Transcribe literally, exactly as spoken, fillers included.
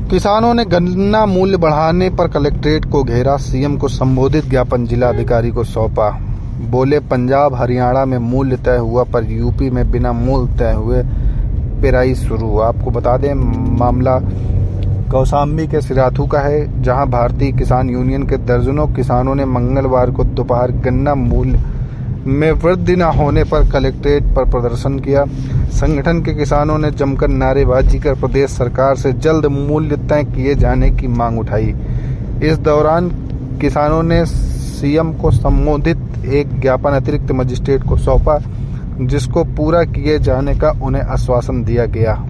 किसानों ने गन्ना मूल्य बढ़ाने पर कलेक्ट्रेट को घेरा, सीएम को संबोधित ज्ञापन जिलाधिकारी को सौंपा। बोले, पंजाब हरियाणा में मूल्य तय हुआ पर यूपी में बिना मूल्य तय हुए पेराई शुरू। आपको बता दें, मामला कौशाम्बी के सिराथू का है, जहां भारतीय किसान यूनियन के दर्जनों किसानों ने मंगलवार को दोपहर गन्ना मूल्य में वृद्धि न होने पर कलेक्ट्रेट पर प्रदर्शन किया। संगठन के किसानों ने जमकर नारेबाजी कर प्रदेश सरकार से जल्द मूल्य तय किए जाने की मांग उठाई। इस दौरान किसानों ने सीएम को संबोधित एक ज्ञापन अतिरिक्त मजिस्ट्रेट को सौंपा, जिसको पूरा किए जाने का उन्हें आश्वासन दिया गया।